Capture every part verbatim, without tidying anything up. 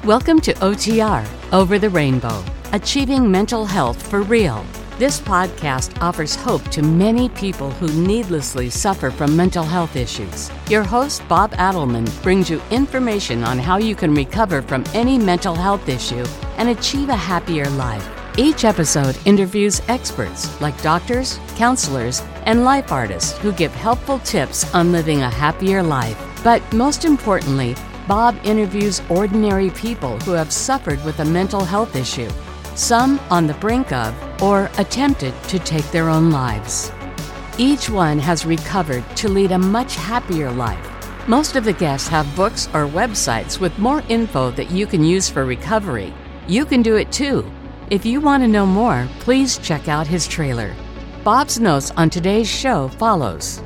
Welcome to O T R, Over the Rainbow, Achieving Mental Health for Real. This podcast offers hope to many people who needlessly suffer from mental health issues. Your host, Bob Adelman, brings you information on how you can recover from any mental health issue and achieve a happier life. Each episode interviews experts like doctors, counselors, and life artists who give helpful tips on living a happier life. But most importantly, Bob interviews ordinary people who have suffered with a mental health issue, some on the brink of or attempted to take their own lives. Each one has recovered to lead a much happier life. Most of the guests have books or websites with more info that you can use for recovery. You can do it too. If you want to know more, please check out his trailer. Bob's notes on today's show follows.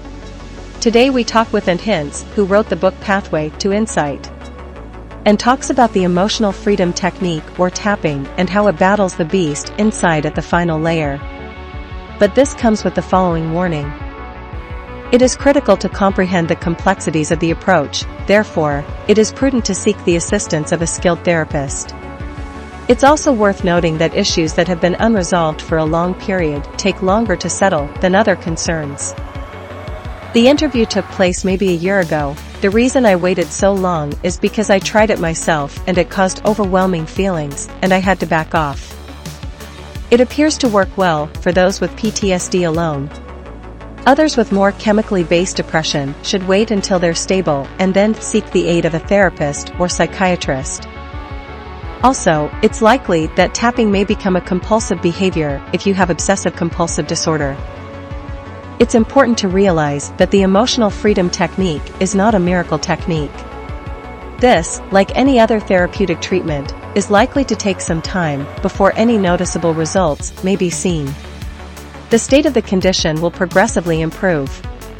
Today we talk with Ant Hintz, who wrote the book Pathway to Insight, and talks about the emotional freedom technique or tapping and how it battles the beast inside at the final layer. But this comes with the following warning. It is critical to comprehend the complexities of the approach, therefore, it is prudent to seek the assistance of a skilled therapist. It's also worth noting that issues that have been unresolved for a long period take longer to settle than other concerns. The interview took place maybe a year ago. The reason I waited so long is because I tried it myself and it caused overwhelming feelings, and I had to back off. It appears to work well for those with P T S D alone. Others with more chemically based depression should wait until they're stable and then seek the aid of a therapist or psychiatrist. Also, it's likely that tapping may become a compulsive behavior if you have obsessive-compulsive disorder. It's important to realize that the emotional freedom technique is not a miracle technique. This, like any other therapeutic treatment, is likely to take some time before any noticeable results may be seen. The state of the condition will progressively improve.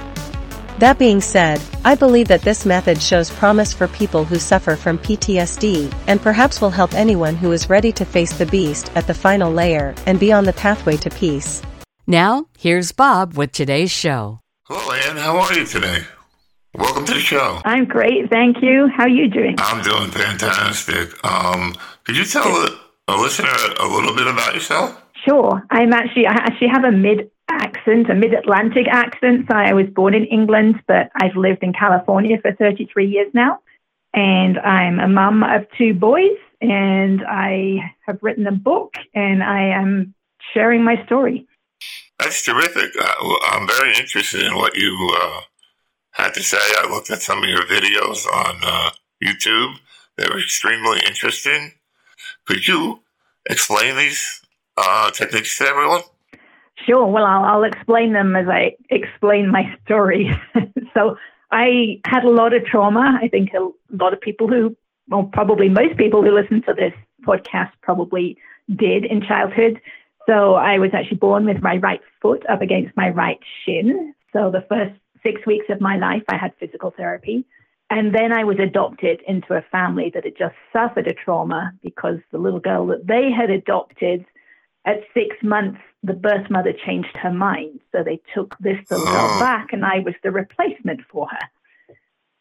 That being said, I believe that this method shows promise for people who suffer from P T S D and perhaps will help anyone who is ready to face the beast at the final layer and be on the pathway to peace. Now, here's Bob with today's show. Hello, Ann. How are you today? Welcome to the show. I'm great, thank you. How are you doing? I'm doing fantastic. Um, could you tell a, a listener a little bit about yourself? Sure. I'm actually, I actually have a mid accent, a mid-Atlantic accent. So I was born in England, but I've lived in California for thirty-three years now. And I'm a mum of two boys, and I have written a book, and I am sharing my story. That's terrific. Uh, I'm very interested in what you uh, had to say. I looked at some of your videos on uh, YouTube. They were extremely interesting. Could you explain these uh, techniques to everyone? Sure. Well, I'll, I'll explain them as I explain my story. So I had a lot of trauma. I think a lot of people who, well, probably most people who listen to this podcast probably did in childhood. So I was actually born with my right foot up against my right shin. So the first six weeks of my life, I had physical therapy. And then I was adopted into a family that had just suffered a trauma because the little girl that they had adopted at six months, the birth mother changed her mind. So they took this little girl back, and I was the replacement for her.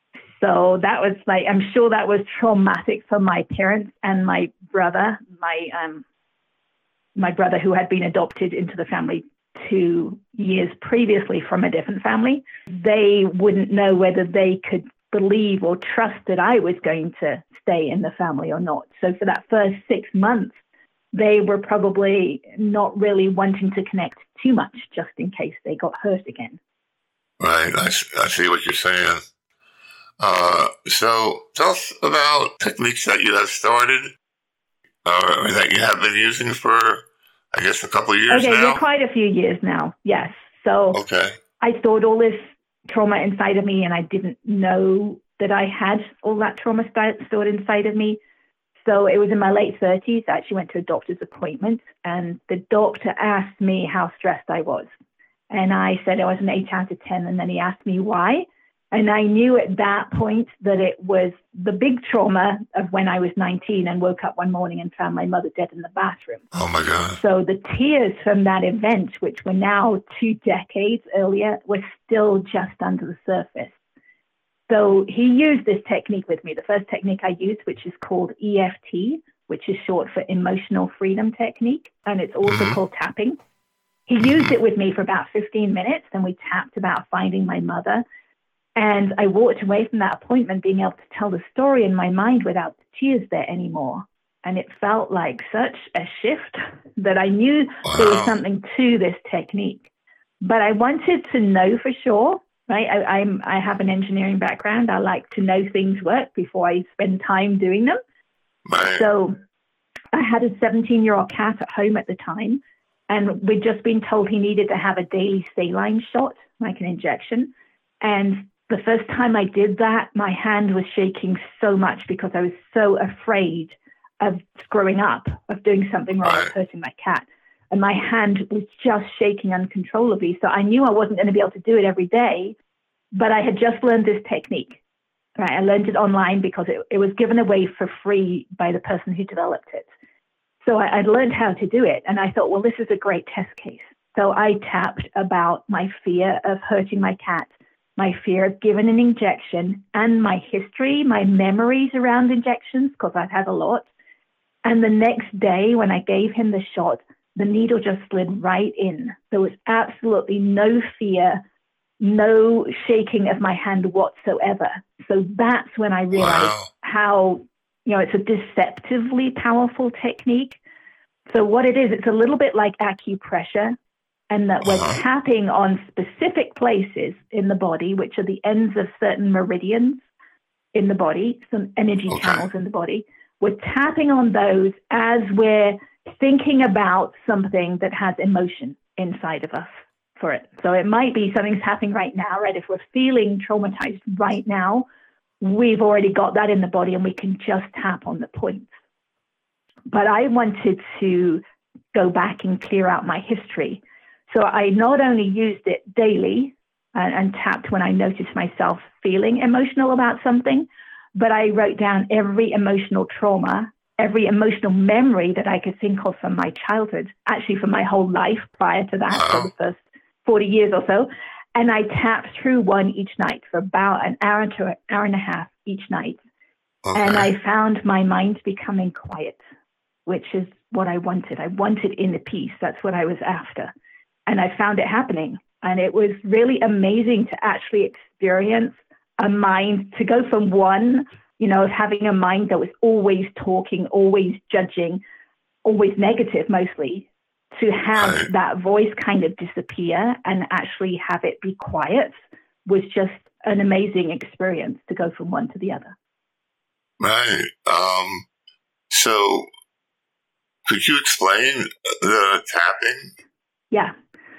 So that was like, I'm sure that was traumatic for my parents and my brother, my um, my brother who had been adopted into the family two years previously from a different family. They wouldn't know whether they could believe or trust that I was going to stay in the family or not. So for that first six months, they were probably not really wanting to connect too much just in case they got hurt again. Right. I, I see what you're saying. Uh, so tell us about techniques that you have started uh, or that you have been using for, I guess, a couple of years okay, now. Okay, yeah, quite a few years now, yes. So okay. I stored all this trauma inside of me, and I didn't know that I had all that trauma st- stored inside of me. So it was in my late thirties. I actually went to a doctor's appointment, and the doctor asked me how stressed I was. And I said I was an eight out of ten, and then he asked me why. And I knew at that point that it was the big trauma of when I was nineteen and woke up one morning and found my mother dead in the bathroom. Oh, my God. So the tears from that event, which were now two decades earlier, were still just under the surface. So he used this technique with me, the first technique I used, which is called E F T, which is short for Emotional Freedom Technique, and it's also mm-hmm. called tapping. He used it with me for about fifteen minutes, and we tapped about finding my mother. And I walked away from that appointment being able to tell the story in my mind without the tears there anymore. And it felt like such a shift that I knew wow. there was something to this technique. But I wanted to know for sure, right? I, I'm, I have an engineering background. I like to know things work before I spend time doing them. Right. So I had a seventeen-year-old cat at home at the time, and we'd just been told he needed to have a daily saline shot, like an injection. And the first time I did that, my hand was shaking so much because I was so afraid of screwing up, of doing something wrong, of hurting my cat. And my hand was just shaking uncontrollably. So I knew I wasn't going to be able to do it every day, but I had just learned this technique. Right? I learned it online because it, it was given away for free by the person who developed it. So I, I'd learned how to do it. And I thought, well, this is a great test case. So I tapped about my fear of hurting my cat, my fear of giving an injection, and my history, my memories around injections, because I've had a lot. And the next day when I gave him the shot, the needle just slid right in. There was absolutely no fear, no shaking of my hand whatsoever. So that's when I realized wow. how, you know, it's a deceptively powerful technique. So what it is, it's a little bit like acupressure, and that we're tapping on specific places in the body, which are the ends of certain meridians in the body, some energy okay. channels in the body. We're tapping on those as we're thinking about something that has emotion inside of us for it. So it might be something's happening right now, right? If we're feeling traumatized right now, we've already got that in the body and we can just tap on the points. But I wanted to go back and clear out my history. So I not only used it daily and, and tapped when I noticed myself feeling emotional about something, but I wrote down every emotional trauma, every emotional memory that I could think of from my childhood, actually from my whole life prior to that, for the first forty years or so. And I tapped through one each night for about an hour to an hour and a half each night. Okay. And I found my mind becoming quiet, which is what I wanted. I wanted inner peace. That's what I was after. And I found it happening. And it was really amazing to actually experience a mind, to go from one, you know, of having a mind that was always talking, always judging, always negative mostly, to have right. that voice kind of disappear and actually have it be quiet was just an amazing experience to go from one to the other. Right. Um, so could you explain the tapping? Yeah.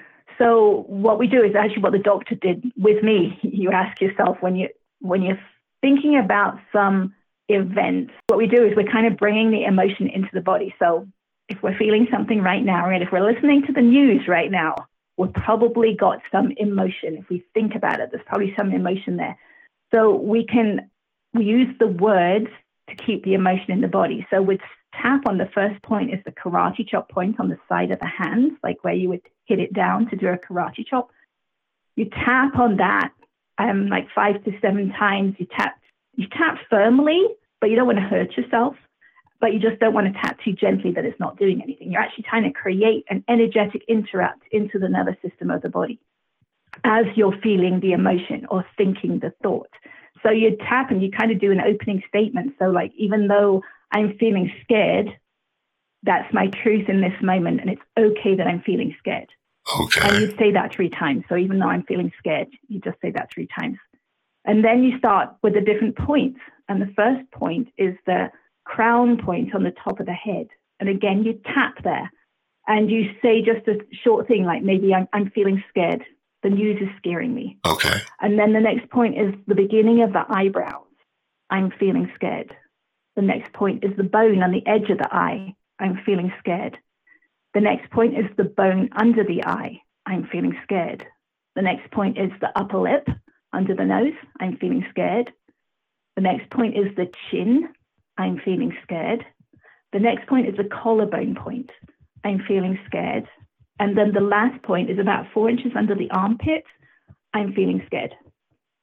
So what we do is actually what the doctor did with me. You ask yourself when you when you're thinking about some event, what we do is we're kind of bringing the emotion into the body. So if we're feeling something right now, and if we're listening to the news right now, we've probably got some emotion. If we think about it, there's probably some emotion there. So we can we use the words to keep the emotion in the body. So with tap on the first point is the karate chop point on the side of the hand, like where you would hit it down to do a karate chop. You tap on that um, like five to seven times. You tap, you tap firmly, but you don't want to hurt yourself. But you just don't want to tap too gently that it's not doing anything. You're actually trying to create an energetic interrupt into the nervous system of the body as you're feeling the emotion or thinking the thought. So you tap and you kind of do an opening statement. So like, even though I'm feeling scared, that's my truth in this moment, and it's okay that I'm feeling scared. Okay. And you say that three times. So even though I'm feeling scared, you just say that three times. And then you start with the different points. And the first point is the crown point on the top of the head. And again, you tap there and you say just a short thing like, maybe I'm, I'm feeling scared. The news is scaring me. Okay. And then the next point is the beginning of the eyebrows. I'm feeling scared. The next point is the bone on the edge of the eye. I'm feeling scared. The next point is the bone under the eye. I'm feeling scared. The next point is the upper lip under the nose. I'm feeling scared. The next point is the chin. I'm feeling scared. The next point is the collarbone point. I'm feeling scared. And then the last point is about four inches under the armpit. I'm feeling scared.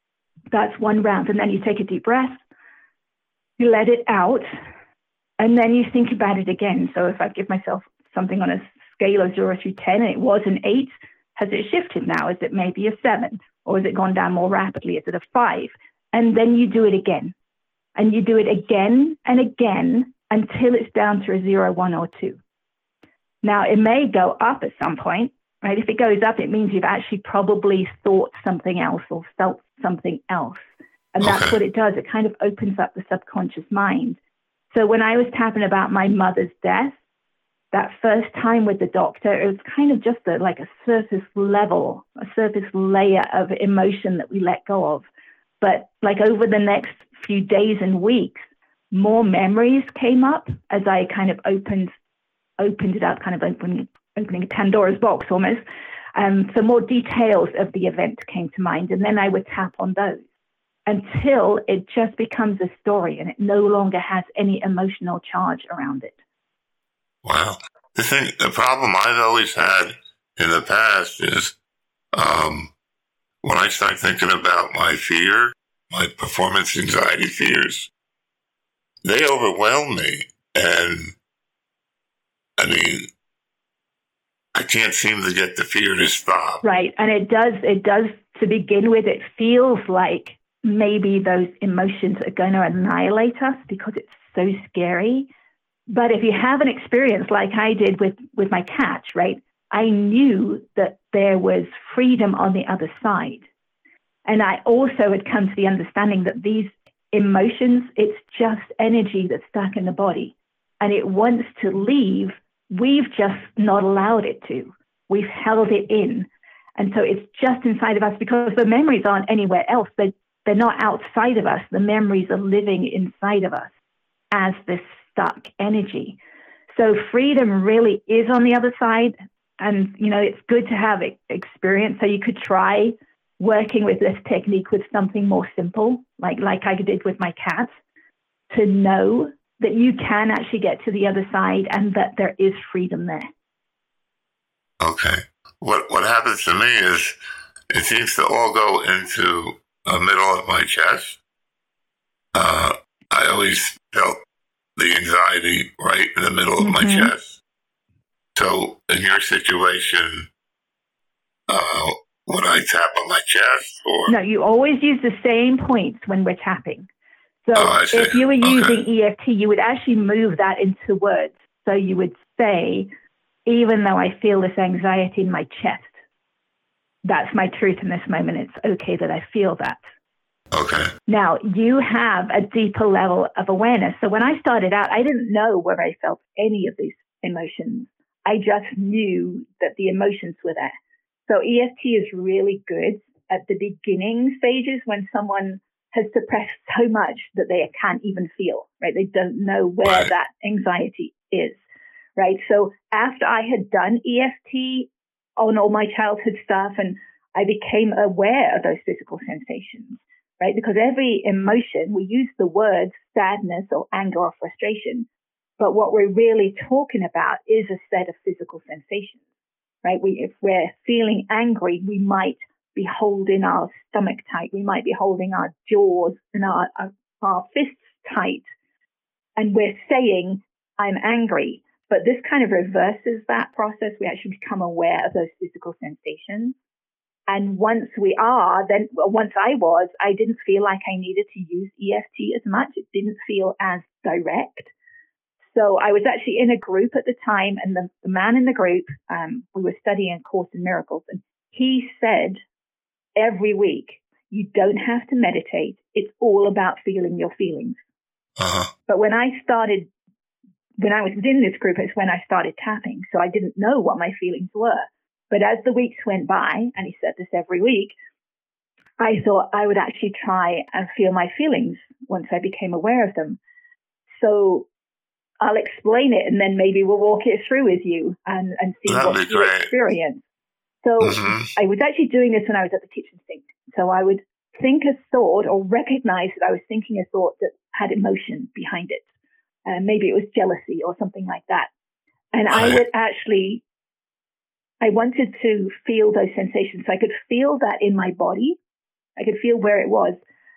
That's one round. And then you take a deep breath, you let it out, and then you think about it again. So if I give myself something on a scale of zero through ten, and it was an eight, has it shifted now? Is it maybe a seven? Or has it gone down more rapidly? Is it a five? And then you do it again. And you do it again and again until it's down to a zero, one, or two. Now, it may go up at some point, right? If it goes up, it means you've actually probably thought something else or felt something else. And that's Okay. what it does. It kind of opens up the subconscious mind. So when I was tapping about my mother's death, that first time with the doctor, it was kind of just a, like a surface level, a surface layer of emotion that we let go of. But like over the next few days and weeks, more memories came up as I kind of opened opened it up, kind of opening, opening a Pandora's box almost. Um, so more details of the event came to mind, and then I would tap on those until it just becomes a story and it no longer has any emotional charge around it. Wow. The thing, the problem I've always had in the past is um, when I start thinking about my fear, my performance anxiety fears, they overwhelm me. And I mean, I can't seem to get the fear to stop. Right. And it does, it does to begin with, it feels like maybe those emotions are going to annihilate us because it's so scary. But if you have an experience like I did with, with my cat, right, I knew that there was freedom on the other side. And I also had come to the understanding that these emotions, it's just energy that's stuck in the body and it wants to leave. We've just not allowed it to. We've held it in. And so it's just inside of us because the memories aren't anywhere else. They're, they're not outside of us. The memories are living inside of us as this stuck energy. So freedom really is on the other side. And, you know, it's good to have experience. So you could try working with this technique with something more simple, like, like I did with my cat, to know that you can actually get to the other side and that there is freedom there. Okay. What what happens to me is it seems to all go into the middle of my chest. Uh, I always felt the anxiety right in the middle of mm-hmm. my chest. So in your situation, uh, would I tap on my chest? Or no, you always use the same points when we're tapping. So oh, if you were using okay. E F T, you would actually move that into words. So you would say, even though I feel this anxiety in my chest, that's my truth in this moment. It's okay that I feel that. Okay. Now, you have a deeper level of awareness. So when I started out, I didn't know where I felt any of these emotions. I just knew that the emotions were there. So E F T is really good at the beginning stages when someone has suppressed so much that they can't even feel, right? They don't know where right. that anxiety is, right? So after I had done E F T on all my childhood stuff and I became aware of those physical sensations, right? Because every emotion, we use the words sadness or anger or frustration, but what we're really talking about is a set of physical sensations, right? We, if we're feeling angry, we might be holding our stomach tight. We might be holding our jaws and our, our, our fists tight. And we're saying, I'm angry. But this kind of reverses that process. We actually become aware of those physical sensations. And once we are, then well, once I was, I didn't feel like I needed to use E F T as much. It didn't feel as direct. So I was actually in a group at the time, and the, the man in the group, um, we were studying A Course in Miracles, and he said every week, you don't have to meditate. It's all about feeling your feelings. Uh-huh. But when I started, when I was in this group, it's when I started tapping. So I didn't know what my feelings were. But as the weeks went by, and he said this every week, I thought I would actually try and feel my feelings once I became aware of them. So I'll explain it, and then maybe we'll walk it through with you and, and see That'd what be you great. experience. So mm-hmm. I was actually doing this when I was at the kitchen sink. So I would think a thought or recognize that I was thinking a thought that had emotion behind it. Uh, maybe it was jealousy or something like that. And right. I would actually, I wanted to feel those sensations. So I could feel that in my body. I could feel where it was.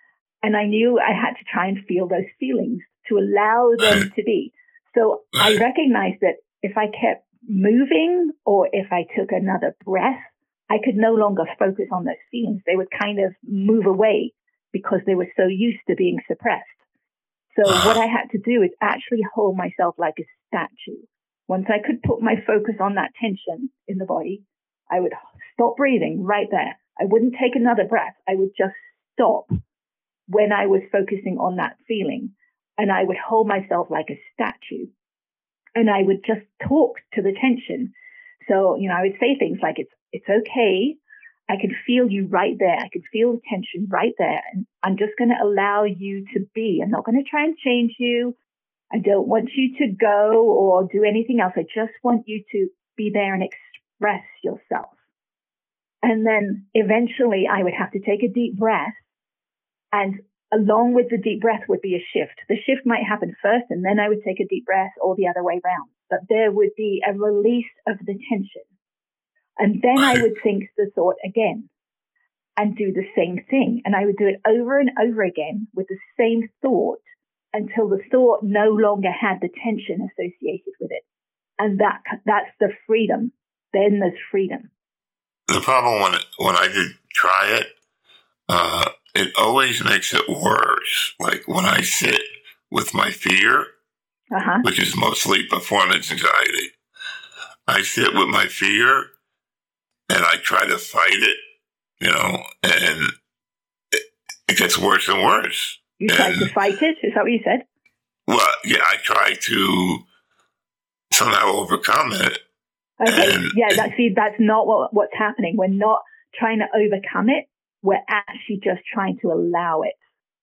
And I knew I had to try and feel those feelings to allow them to be. So I recognized that if I kept moving or if I took another breath, I could no longer focus on those feelings. They would kind of move away because they were so used to being suppressed. So what I had to do is actually hold myself like a statue. Once I could put my focus on that tension in the body, I would stop breathing right there. I wouldn't take another breath. I would just stop when I was focusing on that feeling. And I would hold myself like a statue. And I would just talk to the tension. So, you know, I would say things like, it's it's okay. I can feel you right there. I can feel the tension right there. And I'm just going to allow you to be. I'm not going to try and change you. I don't want you to go or do anything else. I just want you to be there and express yourself. And then eventually I would have to take a deep breath. And along with the deep breath would be a shift. The shift might happen first, and then I would take a deep breath, or the other way around. But there would be a release of the tension. And then I would think the thought again and do the same thing. And I would do it over and over again with the same thought until the thought no longer had the tension associated with it. And that that's the freedom. Then there's freedom. The problem when when I did try it, uh, it always makes it worse. Like when I sit with my fear, uh-huh. which is mostly performance anxiety, I sit with my fear and I try to fight it, you know, and it, it gets worse and worse. You tried to fight it? Is that what you said? Well, yeah, I try to somehow overcome it. Okay, and, yeah, that, see, that's not what, what's happening. We're not trying to overcome it. We're actually just trying to allow it.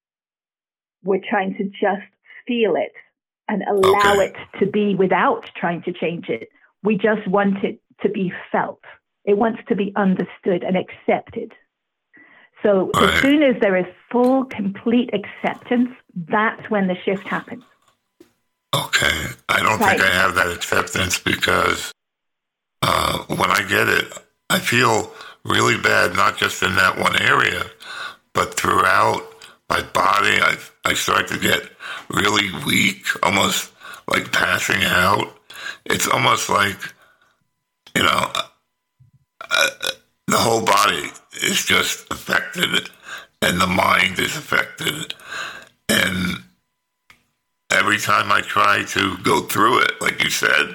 We're trying to just feel it and allow okay. it to be without trying to change it. We just want it to be felt. It wants to be understood and accepted. So right. as soon as there is full, complete acceptance, that's when the shift happens. Okay. I don't right. think I have that acceptance because uh, when I get it, I feel really bad, not just in that one area, but throughout my body. I I start to get really weak, almost like passing out. It's almost like, you know, uh, the whole body is just affected and the mind is affected. And every time I try to go through it, like you said,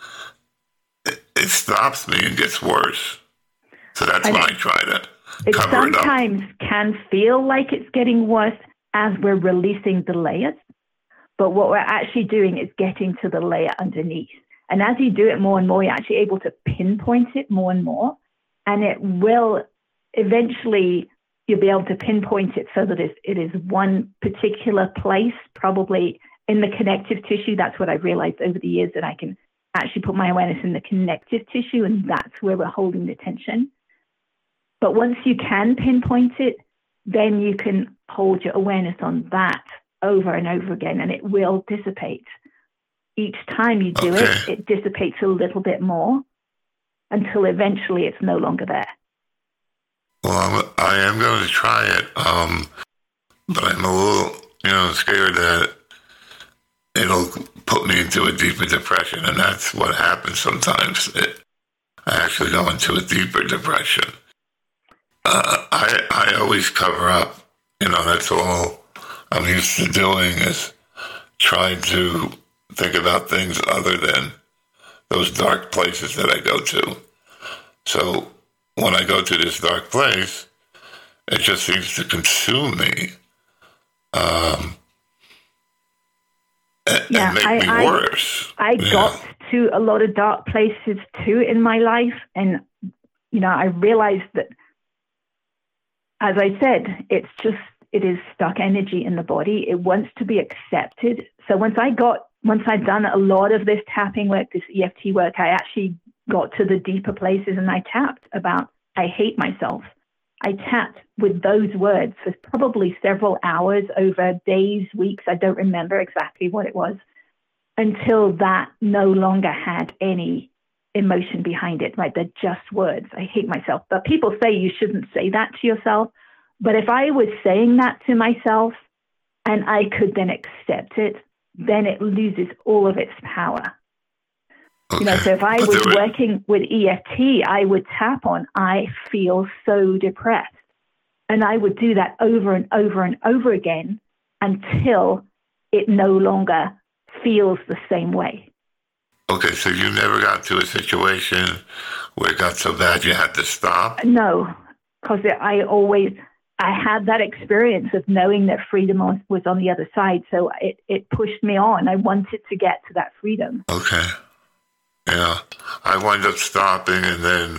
it, it stops me and gets worse. So that's when I try to it cover it up. It sometimes can feel like it's getting worse as we're releasing the layers. But what we're actually doing is getting to the layer underneath. And as you do it more and more, you're actually able to pinpoint it more and more. And it will eventually, you'll be able to pinpoint it so that it is one particular place, probably in the connective tissue. That's what I've realized over the years, that I can actually put my awareness in the connective tissue, and that's where we're holding the tension. But once you can pinpoint it, then you can hold your awareness on that over and over again, and it will dissipate. Each time you do okay. it, it dissipates a little bit more until eventually it's no longer there. Well, I'm, I am going to try it, um, but I'm a little, you know, scared that it'll put me into a deeper depression, and that's what happens sometimes. It, I actually go into a deeper depression. Uh, I I always cover up. You know, that's all I'm used to doing is trying to think about things other than those dark places that I go to. So when I go to this dark place, it just seems to consume me um, and, yeah, and make I, me I, worse. I yeah. got to a lot of dark places too in my life. And, you know, I realized that, as I said, it's just, it is stuck energy in the body. It wants to be accepted. So once I got, once I'd done a lot of this tapping work, this E F T work, I actually got to the deeper places and I tapped about, I hate myself. I tapped with those words for probably several hours over days, weeks. I don't remember exactly what it was, until that no longer had any emotion behind it, right? They're just words. I hate myself. But people say you shouldn't say that to yourself. But if I was saying that to myself and I could then accept it, then it loses all of its power. Okay. You know, so if I was working with E F T, I would tap on, I feel so depressed. And I would do that over and over and over again until it no longer feels the same way. Okay, so you never got to a situation where it got so bad you had to stop? No, because I always, I had that experience of knowing that freedom was on the other side. So it, it pushed me on. I wanted to get to that freedom. Okay. Yeah. I wind up stopping and then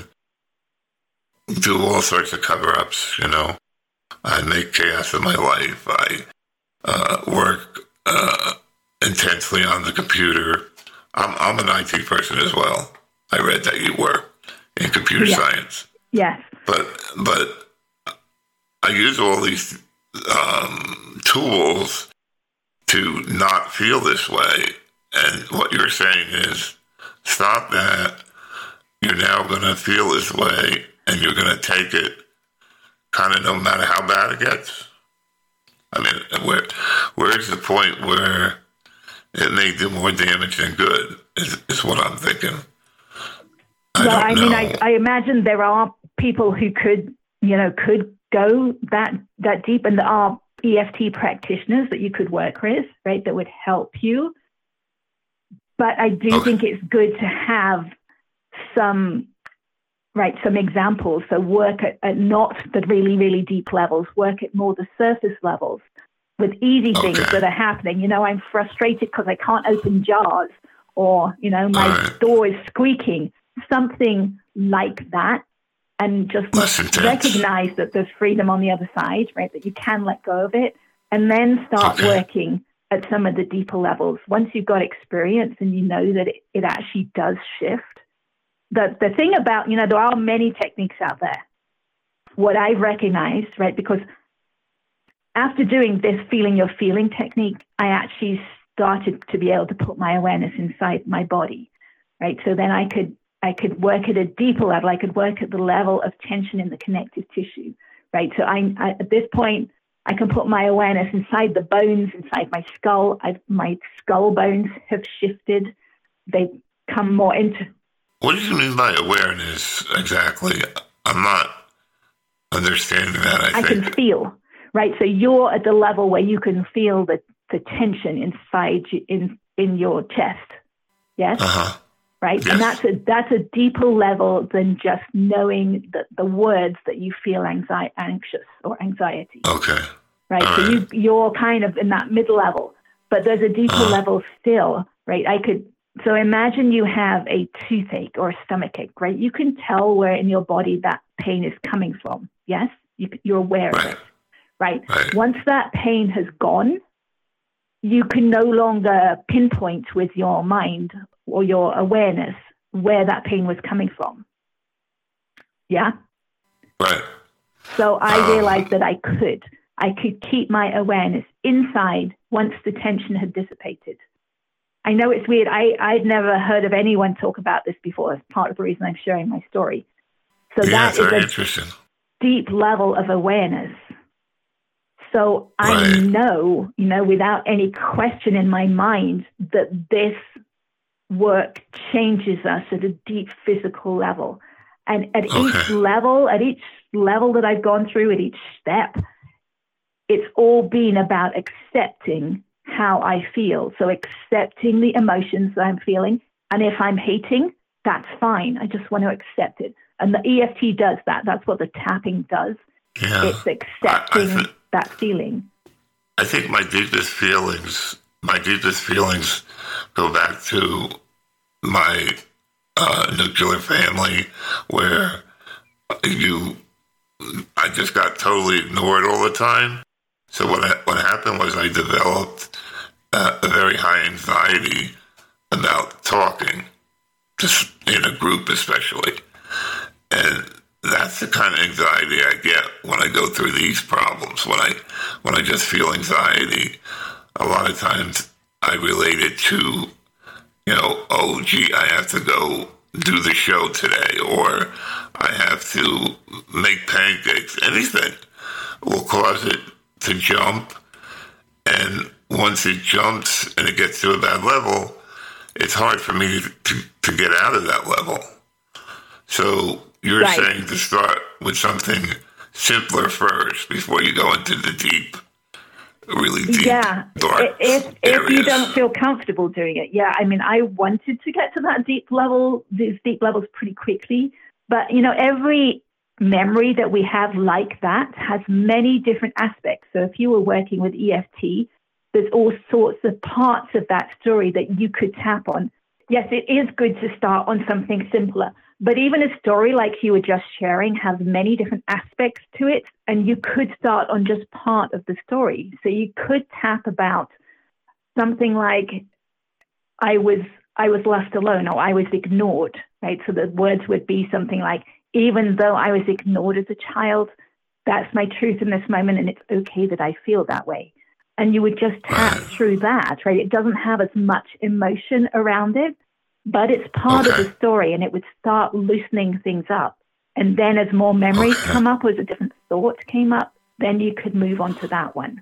do all sorts of cover-ups, you know. I make chaos of my life. I uh, work uh, intensely on the computer. I'm, I'm an I T person as well. I read that you work in computer yes. science. Yes. But but I use all these um, tools to not feel this way. And what you're saying is, stop that. You're now going to feel this way, and you're going to take it kind of no matter how bad it gets. I mean, where where's the point where it may do more damage than good is, is what I'm thinking. I well, I know. mean, I, I imagine there are people who could, you know, could go that that deep, and there are E F T practitioners that you could work with, right, that would help you. But I do okay. think it's good to have some, right, some examples. So work at, at not the really, really deep levels, work at more the surface levels with easy things okay. that are happening. You know, I'm frustrated because I can't open jars, or, you know, my right. door is squeaking, something like that. And just recognize that there's freedom on the other side, right, that you can let go of it, and then start okay. working at some of the deeper levels. Once you've got experience and you know that it, it actually does shift. The, the thing about, you know, there are many techniques out there. What I've recognized, right, because after doing this feeling your feeling technique, I actually started to be able to put my awareness inside my body, right? So then I could I could work at a deeper level. I could work at the level of tension in the connective tissue, right? So I, I at this point, I can put my awareness inside the bones, inside my skull. I've, my skull bones have shifted. They come more into... What do you mean by awareness exactly? I'm not understanding that, I, I think. can feel, right? So you're at the level where you can feel the, the tension inside you, in, in your chest, yes? Uh-huh. Right. Yes. And that's a that's a deeper level than just knowing the, the words that you feel anxi- anxious or anxiety. Okay. Right. All so right. you you're kind of in that mid level, but there's a deeper uh. level still, right? I could so imagine you have a toothache or a stomachache, right? You can tell where in your body that pain is coming from. Yes, you, you're aware right. of it. Right? right. Once that pain has gone, you can no longer pinpoint with your mind or your awareness where that pain was coming from. Yeah? Right. So I um, realized that I could. I could keep my awareness inside once the tension had dissipated. I know it's weird. I, I'd never heard of anyone talk about this before. That's part of the reason I'm sharing my story. So yeah, that is a interesting. deep level of awareness. So I right. know, you know, without any question in my mind that this work changes us at a deep physical level. And at okay. each level, at each level that I've gone through, at each step, it's all been about accepting how I feel. So accepting the emotions that I'm feeling. And if I'm hating, that's fine. I just want to accept it. And the E F T does that. That's what the tapping does. Yeah. It's accepting I, I th- that feeling. I think my deepest feelings, my deepest feelings go back to my uh, nuclear family, where you, I just got totally ignored all the time. So what I, what happened was I developed uh, a very high anxiety about talking, just in a group especially. And that's the kind of anxiety I get when I go through these problems. When I when I just feel anxiety, a lot of times I relate it to, you know, oh, gee, I have to go do the show today, or I have to make pancakes, anything. will cause it to jump. And once it jumps and it gets to a bad level, it's hard for me to, to, to get out of that level. So you're right. saying to start with something simpler first before you go into the deep, really deep, yeah. dark if, if areas. you don't feel comfortable doing it. Yeah, I mean, I wanted to get to that deep level, these deep levels pretty quickly. But, you know, every memory that we have like that has many different aspects. So if you were working with E F T, there's all sorts of parts of that story that you could tap on. Yes, it is good to start on something simpler, but even a story like you were just sharing has many different aspects to it, and you could start on just part of the story. So you could tap about something like, I was I was left alone, or I was ignored, right? So the words would be something like, even though I was ignored as a child, that's my truth in this moment, and it's okay that I feel that way. And you would just tap through that, right? It doesn't have as much emotion around it, but it's part okay. of the story, and it would start loosening things up. And then as more memories okay. come up, or as a different thought came up, then you could move on to that one.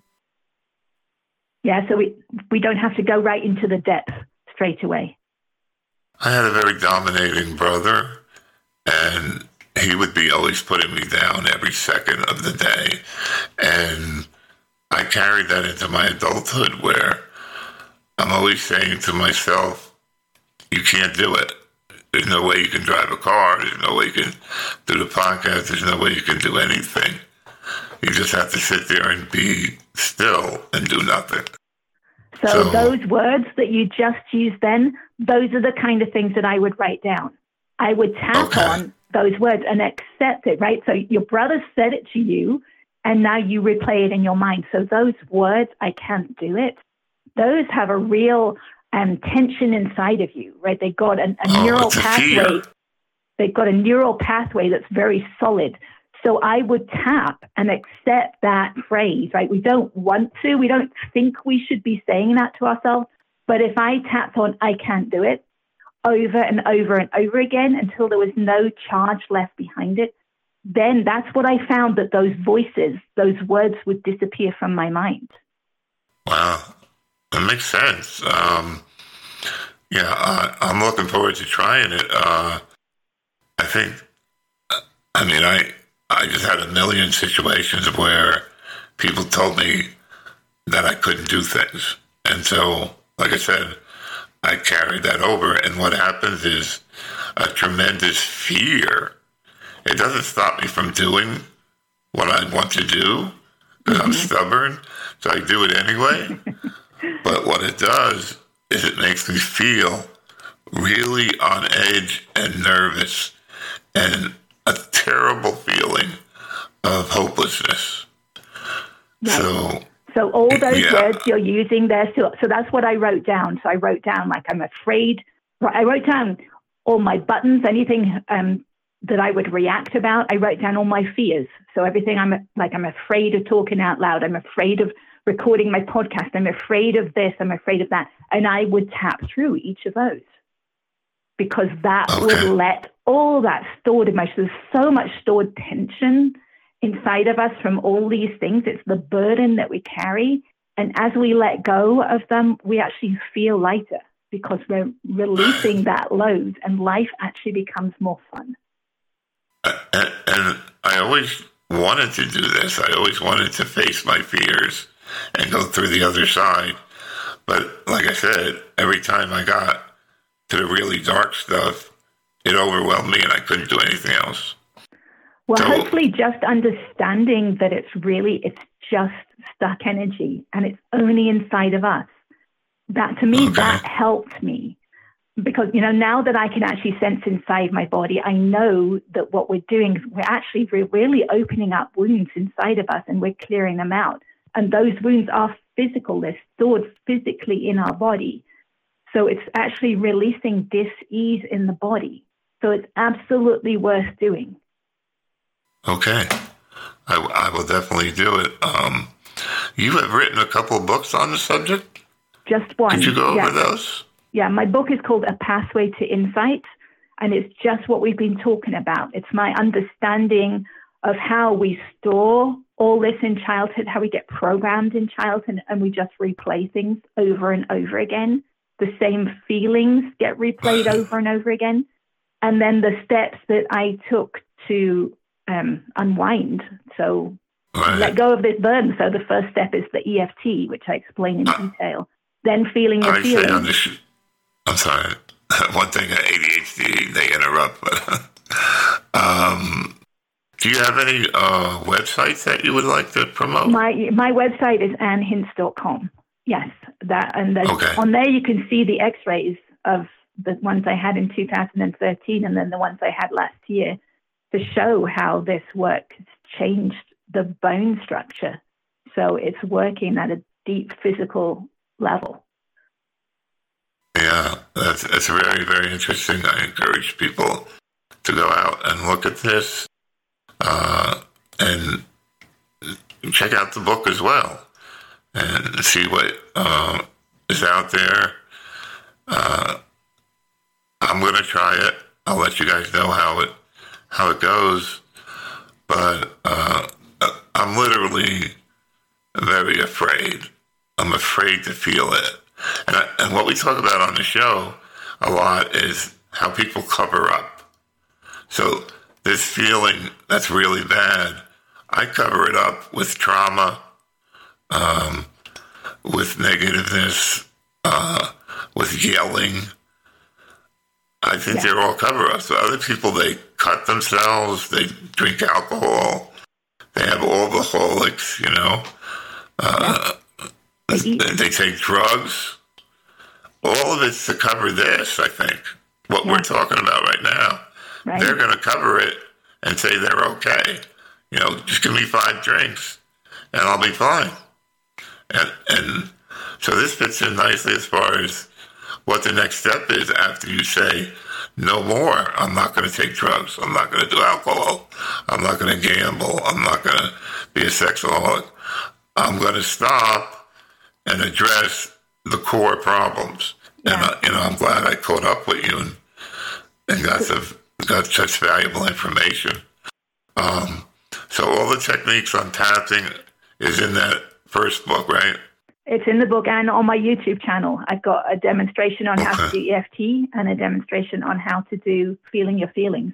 Yeah, so we, we don't have to go right into the depth straight away. I had a very dominating brother, and he would be always putting me down every second of the day. And I carried that into my adulthood, where I'm always saying to myself, you can't do it. There's no way you can drive a car. There's no way you can do the podcast. There's no way you can do anything. You just have to sit there and be still and do nothing. So, so those words that you just used then, those are the kind of things that I would write down. I would tap okay. on those words and accept it, right? So your brother said it to you, and now you replay it in your mind. So those words, I can't do it, those have a real um, tension inside of you, right? They got a, a oh, neural it's a pathway. fear. They've got a neural pathway that's very solid. So I would tap and accept that phrase, right? We don't want to, we don't think we should be saying that to ourselves. But if I tapped on, I can't do it, over and over and over again until there was no charge left behind it, then that's what I found, that those voices, those words would disappear from my mind. Wow, that makes sense. Um, yeah, I, I'm looking forward to trying it. Uh, I think, I mean, I I just had a million situations where people told me that I couldn't do things. And so, like I said, I carried that over. And what happens is a tremendous fear. It doesn't stop me from doing what I want to do, because I'm stubborn, so I do it anyway. But what it does is it makes me feel really on edge and nervous, and a terrible feeling of hopelessness. Right. So, so all those yeah. words you're using there, so, so that's what I wrote down. So I wrote down, like, I'm afraid. I wrote down all my buttons, anything um, that I would react about. I wrote down all my fears. So everything, I'm like, I'm afraid of talking out loud. I'm afraid of recording my podcast. I'm afraid of this. I'm afraid of that. And I would tap through each of those, because that okay. would let all that stored emotion, there's so much stored tension inside of us from all these things. It's the burden that we carry. And as we let go of them, we actually feel lighter, because we're releasing that load, and life actually becomes more fun. And, and I always wanted to do this. I always wanted to face my fears and go through the other side. But like I said, every time I got to the really dark stuff, it overwhelmed me and I couldn't do anything else. Well, so, hopefully just understanding that it's really, it's just stuck energy, and it's only inside of us. That, to me, okay. that helped me, because, you know, now that I can actually sense inside my body, I know that what we're doing is we're actually we're really opening up wounds inside of us, and we're clearing them out. And those wounds are physical. They're stored physically in our body. So it's actually releasing dis-ease in the body. So it's absolutely worth doing. Okay. I, I will definitely do it. Um, you have written a couple of books on the subject? Just one. Did you go over yeah. those? Yeah, my book is called A Pathway to Insight, and it's just what we've been talking about. It's my understanding of how we store all this in childhood, how we get programmed in childhood and we just replay things over and over again. The same feelings get replayed over and over again. And then the steps that I took to um, unwind. So right. let go of this burden. So the first step is the E F T, which I explain in uh, detail. Then feeling your I feelings. Say on this, I'm sorry. One thing, A D H D, they interrupt. But, um, do you have any uh, websites that you would like to promote? My my website is ann hince dot com. Yes, that and okay. on there you can see the X-rays of the ones I had in two thousand thirteen and then the ones I had last year to show how this work has changed the bone structure. So it's working at a deep physical level. Yeah, that's, that's very, very interesting. I encourage people to go out and look at this uh, and check out the book as well and see what uh, is out there. Uh, I'm going to try it. I'll let you guys know how it how it goes. But uh, I'm literally very afraid. I'm afraid to feel it. And, I, and what we talk about on the show a lot is how people cover up. So this feeling that's really bad, I cover it up with trauma, um, with negativeness, uh, with yelling. I think yeah. they're all cover-ups. So other people, they cut themselves, they drink alcohol, they have all the holics, you know. Uh, yeah. they, they take drugs. All of it's to cover this, I think, what yeah. we're talking about right now. Right. They're going to cover it and say they're okay. You know, just give me five drinks and I'll be fine. And, and so this fits in nicely as far as what the next step is after you say, no more. I'm not going to take drugs. I'm not going to do alcohol. I'm not going to gamble. I'm not going to be a sexaholic. I'm going to stop and address the core problems. Yeah. And, uh, you know, I'm glad I caught up with you and, and got, some, got such valuable information. Um, so all the techniques on tapping is in that first book, right? It's in the book and on my YouTube channel. I've got a demonstration on okay. how to do E F T and a demonstration on how to do feeling your feelings.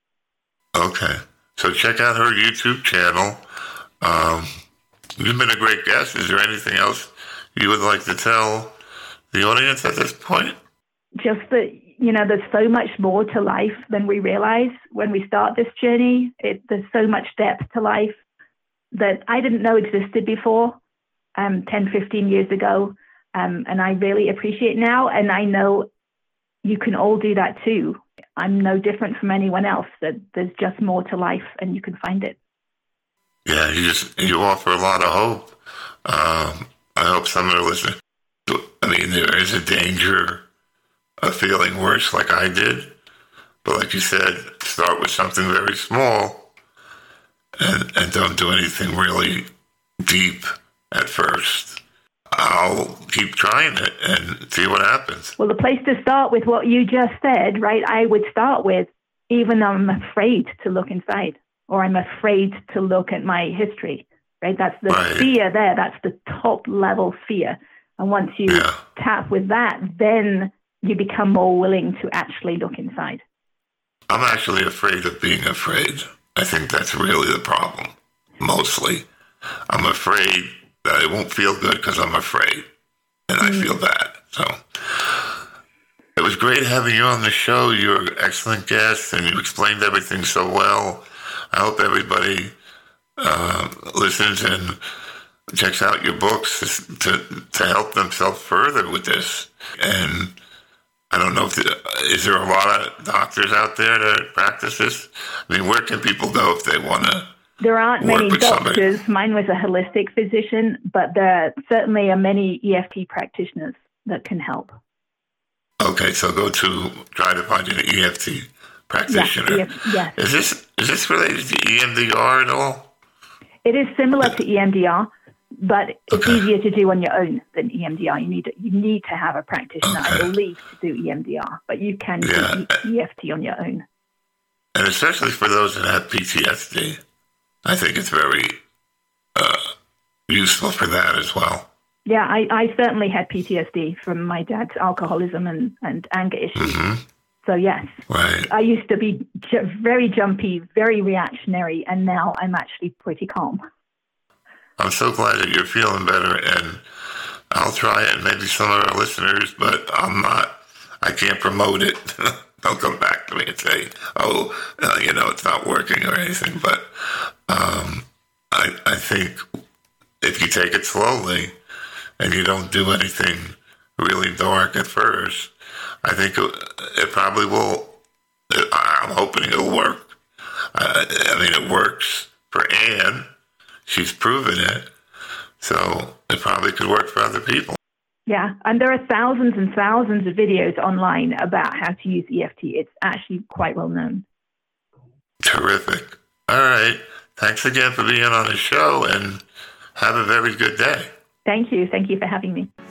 Okay. So check out her YouTube channel. Um, you've been a great guest. Is there anything else you would like to tell the audience at this point? Just that, you know, there's so much more to life than we realize when we start this journey. It, there's so much depth to life that I didn't know existed before. Um, ten, fifteen years ago. Um, and I really appreciate it now. And I know you can all do that too. I'm no different from anyone else. That there's just more to life and you can find it. Yeah, you just, you offer a lot of hope. Um, I hope some of the listeners, I mean, there is a danger of feeling worse like I did. But like you said, start with something very small and, and don't do anything really deep at first. I'll keep trying it and see what happens. Well, the place to start with what you just said, right? I would start with, even though I'm afraid to look inside or I'm afraid to look at my history, right? That's the right. fear there. That's the top level fear. And once you yeah. tap with that, then you become more willing to actually look inside. I'm actually afraid of being afraid. I think that's really the problem, mostly. I'm afraid that I won't feel good because I'm afraid, and I feel bad. So it was great having you on the show. You're an excellent guest, and you explained everything so well. I hope everybody uh, listens and checks out your books to to help themselves further with this. And I don't know if the, is there a lot of doctors out there that practice this? I mean, where can people go if they want to? There aren't many doctors. Somebody. Mine was a holistic physician, but there certainly are many E F T practitioners that can help. Okay, so go to try to find an E F T practitioner. Yes, yes. Is this is this related to E M D R at all? It is similar to E M D R, but it's okay. easier to do on your own than E M D R. You need you need to have a practitioner, okay. I believe, to do E M D R, but you can yeah. do E F T on your own. And especially for those that have P T S D. I think it's very useful for that as well. Yeah, I, I certainly had P T S D from my dad's alcoholism and, and anger issues. Mm-hmm. So, yes, right. I used to be ju- very jumpy, very reactionary, and now I'm actually pretty calm. I'm so glad that you're feeling better, and I'll try it, and maybe some of our listeners, but I'm not, I can't promote it. Don't come back to me and say, oh, uh, you know, it's not working or anything. But um, I, I think if you take it slowly and you don't do anything really dark at first, I think it, it probably will. I'm hoping it'll work. Uh, I mean, it works for Anne. She's proven it. So it probably could work for other people. Yeah, and there are thousands and thousands of videos online about how to use E F T. It's actually quite well known. Terrific. All right. Thanks again for being on the show, and have a very good day. Thank you. Thank you for having me.